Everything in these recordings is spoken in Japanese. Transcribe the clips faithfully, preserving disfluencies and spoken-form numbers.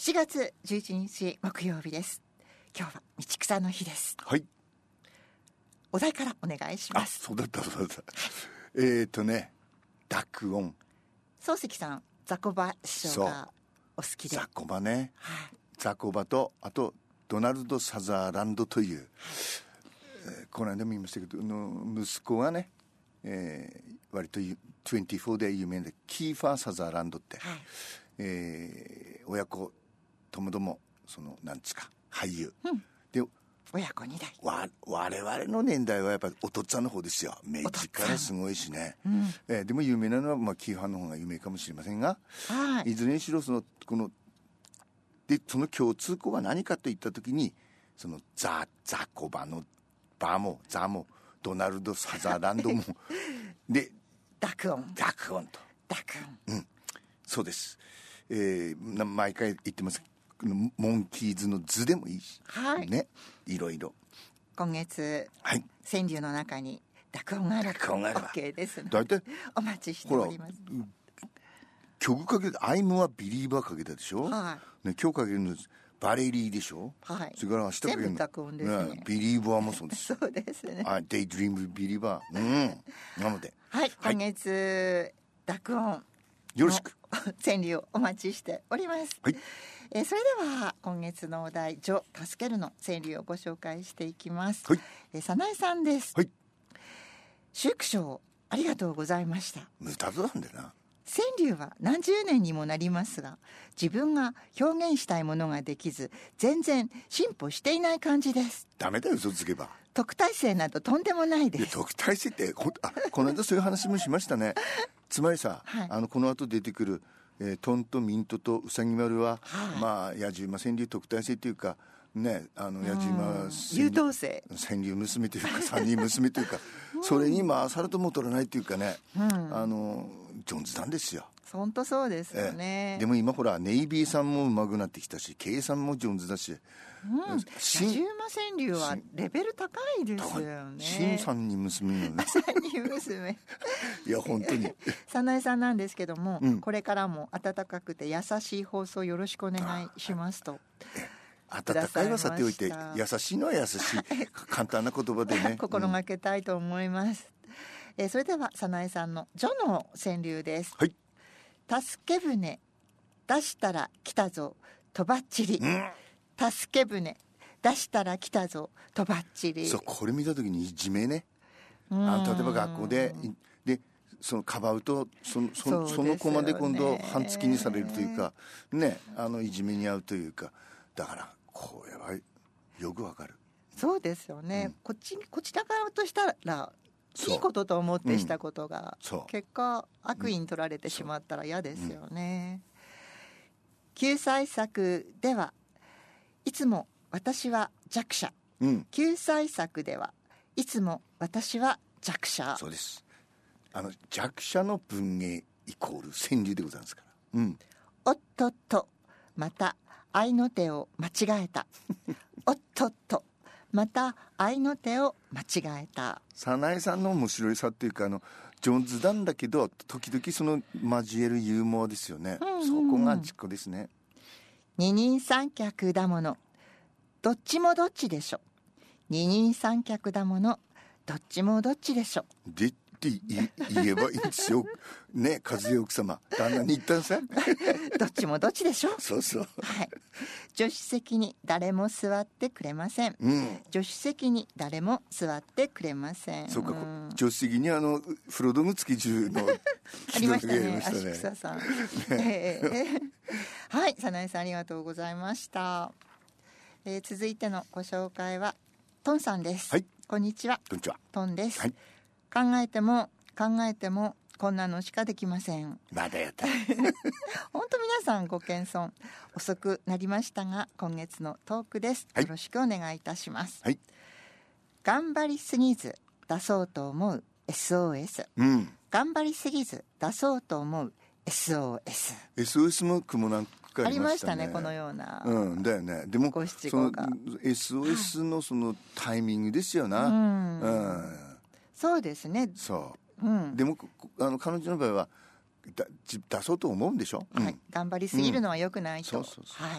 しちがつじゅういちにち木曜日です。今日は道草の日です。 はい。 お題からお願いします。 あ、そうだったそうだったえーとね濁音。 漱石さん、ザコバ師匠がお好きで。 ザコバね、 はい、 ザコバとあとドナルド・サザーランドという、はい、えー、この間も言いましたけどの息子がね、えー、割とにじゅうよんで有名でキーファー・サザーランドって、はい、えー、親子ともどもそのなんですか俳優、 うん、 で親子にだい。 わ我々の年代はやっぱりお父っつぁんの方ですよ。明治からすごいしね、うん、えー、でも有名なのは、まあ、キーファーの方が有名かもしれませんが、はい、いずれにしろそのこのでその共通項は何かといった時にそのザ・ザコバのバもザもドナルド・サザーランドもで濁音濁音と濁音、 うん、そうです、えー、毎回言ってます。モンキーズの図でもいいし、はい、ね、いろいろ今月、 はい、 川柳の中に濁音があると OK ですのでお待ちしております。 曲かけてアイムはビリーバーかけたでしょ、はい、ね、今日かけるのバレリーでしょ、はい、それから明日かけるの全部濁音ですね、 ね、ビリーバーもそうですそうですね、 あ、デイドリームビリーバー、うん、なので、 はい、今月、はい、濁音よろしく川柳をお待ちしております、はい、えー、それでは今月のお題「助助ける」の川柳をご紹介していきます、はい、えー、早苗さんです、はい、祝勝ありがとうございました。 無駄なんだよな。 川柳は何十年にもなりますが自分が表現したいものができず全然進歩していない感じです。 ダメだよ嘘つけば。 特待生などとんでもないです。いや特待生ってこあこの間そういう話もしましたねつまりさ、はい、あのこの後出てくる、えー、トンとミントとウサギ丸は、はい、まあ野じ馬川柳特待生っていうかね、あの野じ馬優等生川柳娘というか三人娘というかそれに回されとも取らないっていうかね、うん、あの上手なんですよ。 本当そうですよね、 ええ、でも今ほらネイビーさんも上手くなってきたし計算も上手だし、 うん、野じ馬川柳はレベル高いですよね。 新三人娘のね三人娘いや本当に早苗さんなんですけども、うん、これからも温かくて優しい放送よろしくお願いしますと。 温かいはさておいて優しいのは優しい簡単な言葉でね心がけたいと思います、うん、えー、それでは早苗さんの助の川柳です、はい、助け舟出したら来たぞとばっちり、うん、助け舟出したら来たぞとばっちり。 そうこれ見た時にいじめね、あの例えば学校ででそのかばうとその、その、その子まで今度半付きにされるというかね、あのいじめに遭うというかだからこれはよくわかる。 そうですよね、うん、こっちこちら側としたらいいことと思ってしたことが、うん、結果悪意に取られてしまったら嫌ですよね、うん、救済策ではいつも私は弱者、うん、救済策ではいつも私は弱者。 そうです。あの弱者の文芸イコール川柳でございますから、うん、 おっとっとまた愛の手を間違えたおっとっとまた愛の手を間違えた。 早苗さんの面白いさっていうかあの上手なんだけど時々その交えるユーモアですよね、うんうんうん、そこが実行ですね。 二人三脚だものどっちもどっちでしょ。二人三脚だものどっちもどっちでしょ。 でって言えばいいんですよね、和代奥様旦那に言ったんさどっちもどっちでしょ。 そうそう、 はい、助手席に誰も座ってくれません、うん、助手席に誰も座ってくれません。 そうか、うん、助手席にあの風呂道具付き中のありましたね、足草さん、ねえー、はい、早苗さんありがとうございました、えー、続いてのご紹介はトンさんです、はい、こんにちは。 こんにちは、 トンです、 はい、 考えても考えてもこんなのしかできません。 まだやった本当皆さんご謙遜遅くなりましたが今月のトークです、はい、よろしくお願いいたします、はい、頑張りすぎず出そうと思う エスオーエス、うん、頑張りすぎず出そうと思う エスオーエスエスオーエス も雲なんかありましたね。 ありましたね、このような、 うん、だよね。でもご七五がその エスオーエス のそのタイミングですよな、うんうん、そうですね。 そう、うん、でもあの彼女の場合はだ出そうと思うんでしょ、 はい、うん、頑張りすぎるのは良くないと、 うん、そうそうそう、 はい、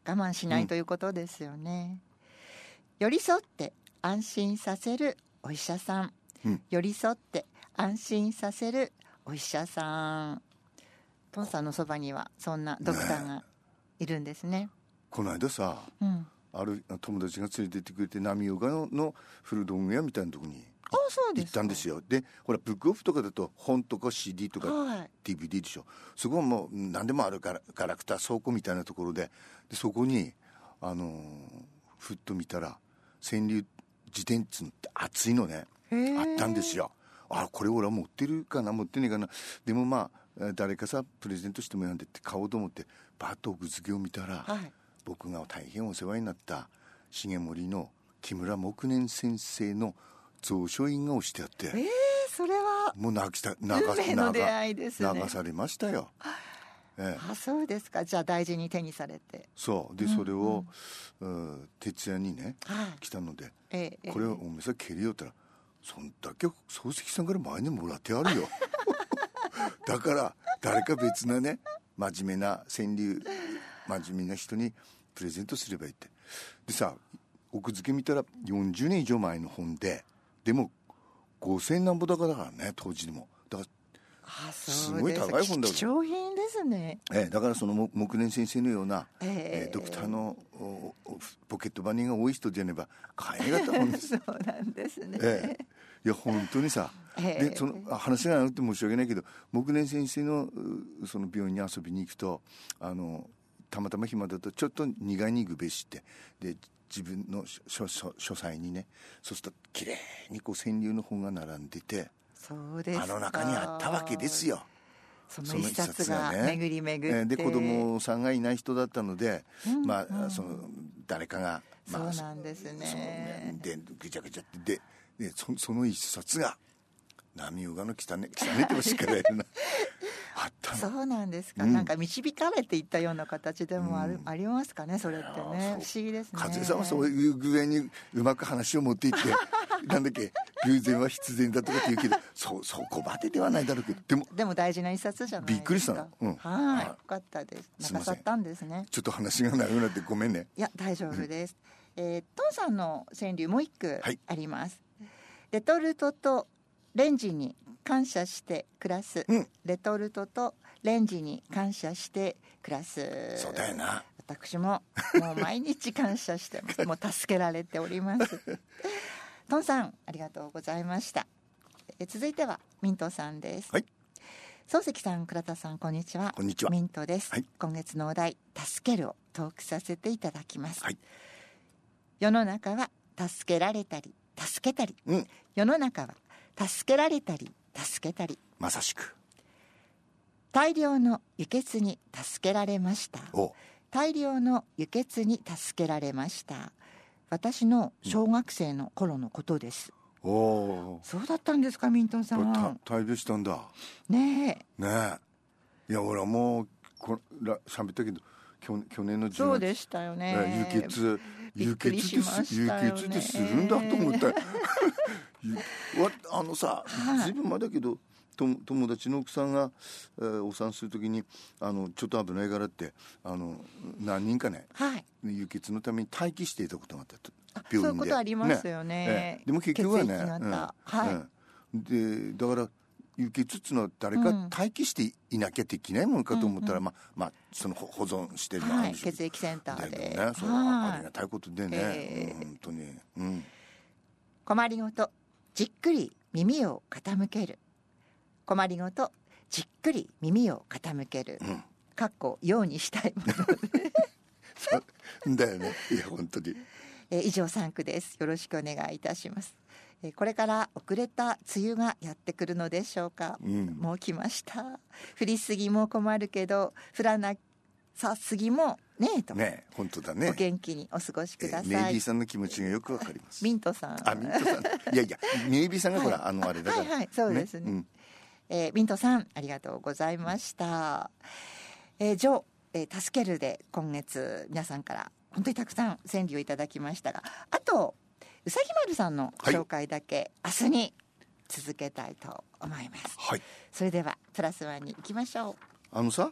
我慢しないということですよね、うん、寄り添って安心させるお医者さん、うん、寄り添って安心させるお医者さん。トンさんのそばにはそんなドクターがいるんですね。 この間さ、うん、ある友達が連れてってくれて浪岡のの古道具屋みたいなところに行ったんですよ。でほらブックオフとかだと本とか シーディー とか ディーブイディー でしょ、はい、そこはもう何でもあるからガラクタ倉庫みたいなところ で, でそこにあのー、ふっと見たら川柳辞典って熱いのねあったんですよ。あこれ俺は持ってるかな持ってねえかな、でもまあ誰かさプレゼントしてもやんでって買おうと思ってバッと奥付けを見たら、はい、僕が大変お世話になった重森の木村木年先生の蔵書印が押してあって、 えー、それはもう泣きた流運命の出会いですね。 流されましたよ。 ええ、あそうですか。じゃあ大事に手にされて、 そうで、うんうん、それを、うん、徹夜にね、はい、来たので、ええ、これをお店蹴りよったら、そんだけ漱石さんから前にもらってあるよだから誰か別なね真面目な川柳真面目な人にプレゼントすればいいって。でさ奥付け見たらよんじゅうねん以上前の本で、でもごせんなんぼだからね当時でも。だからあすごい高い本だ。貴重品ですね、 ええ、だからその木年先生のような、えーえー、ドクターのポケットバニーが多い人じゃねば買えなかった本ですそうなんですね、 ええ、いや本当にさ、えー、でその話がなくて申し訳ないけど木年先生のその病院に遊びに行くとあのたまたま暇だとちょっと苦いに行くべしってで自分の書, 書, 書斎にねそうするときれいにこう川柳の本が並んでて、 そうですか、 あの中にあったわけですよ。 その一冊が巡り巡って、 で子供さんがいない人だったので、うんうん、まあその誰かが、 まあ、そうなんですね。 でぐちゃぐちゃってでで そ, その一冊が浪岡の汚ね汚ねってもしっかりやるなあったの。 そうなんですか、うん、なんか導かれていったような形でもある、うん、ありますかねそれってね。不思議ですね。 和江さんはそういう具合にうまく話を持っていってなんだっけ偶然は必然だとかって言うけど そ, そこまでではないだろうけどでもでも大事な一冊じゃないですか。 びっくりしたの、うん、 はい、よかったです。泣かさったんですね。 ちょっと話が長くなってごめんね。 いや大丈夫です、うん、えー、トンさんの川柳もう一句あります、はい、レトルトとレンジに感謝して暮らす、うん、レトルトとレンジに感謝して暮らす。 そうだよな。 私ももう毎日感謝してますもう助けられておりますトンさんありがとうございました。え続いてはミントさんです。 はい。 漱石さん倉田さんこんにちは。 こんにちは。 ミントです、はい、今月のお題助けるをトークさせていただきます、はい、世の中は助けられたり助けたり、うん、世の中は助けられたり助けたり、 まさしく大量の輸血に助けられました。大量の輸血に助けられました。私の小学生の頃のことです、うん、おそうだったんですかミントンさん。 大病したんだねえねえ。いや俺はもうこら喋ったけど去, 去年のじゅうがつそうでしたよね。 輸血輸血です、輸血でするんだと思ったあのさずいぶん前だけどと友達の奥さんが、えー、お産するときにあのちょっと危ないからってあの何人かね、はい、輸血のために待機していたことがあったと病院で。 そういうことありますよね、ねえー、でも結局はね、 うんはいうん、でだから輸血っていうのは誰か待機していなきゃできないものかと思ったら、うんまあまあ、その保存してるのはい、血液センターで、 ね、そうありがたいことでね、えー、本当に、うん、 困りごとじっくり耳を傾ける。困りごとじっくり耳を傾ける、うん、かっこようにしたいものそうだよね。いや本当に、 えー、以上さん句です。よろしくお願いいたします。えー、これから遅れた梅雨がやってくるのでしょうか、うん、もう来ました。降りすぎも困るけど降らなさすぎもねえとね。本当だね。 お元気にお過ごしください、 えー、メイビーさんの気持ちがよくわかります。 ミントさんあミントさんいやいやメイビーさんがほら、はい、あのあれだからはいはいそうですね、ねうんえー、ミントさんありがとうございました、えー、ジョー、えー、助けるで今月皆さんから本当にたくさん川柳をいただきましたが、あとうさぎ丸さんの紹介だけ、はい、明日に続けたいと思います、はい、それではプラスワンに行きましょう。 あのさ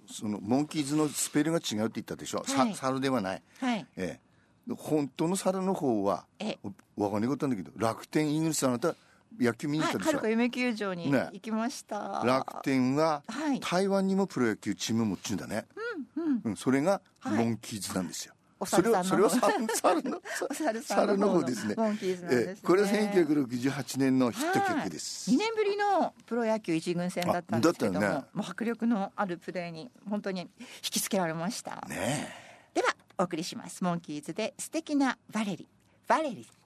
そのモンキーズのスペルが違うって言ったでしょ、はい、猿ではない、 はいええ、本当の猿の方は分かんないことなんだけど、楽天イーグルス、あなた野球見に行ったでしょ、 はい、はるか夢球場に行きました、 ね、楽天は台湾にもプロ野球チーム持っちゅうんだね、 うんうんうん、それがモンキーズなんですよ、 はい、 それをそれを猿の猿の方ですね。 モンキーズなんですね。 えこれはせんきゅうひゃくろくじゅうはちねんのヒット曲です。 にねんぶりのプロ野球一軍戦だったんですけども、 ね、 もう迫力のあるプレーに本当に引きつけられました。 ね、 ではお送りします。モンキーズで素敵なバレリ、バレリ。